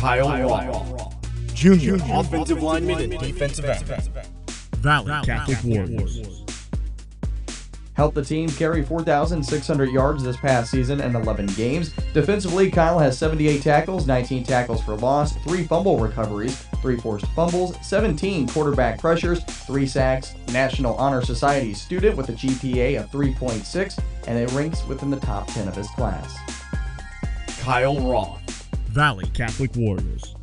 Kyle Roth, Junior offensive lineman and defensive end, Valley Catholic Warriors. Helped the team carry 4,600 yards this past season in 11 games. Defensively, Kyle has 78 tackles, 19 tackles for loss, 3 fumble recoveries, 3 forced fumbles, 17 quarterback pressures, 3 sacks, National Honor Society student with a GPA of 3.6, and it ranks within the top 10 of his class. Kyle Roth, Valley Catholic Warriors.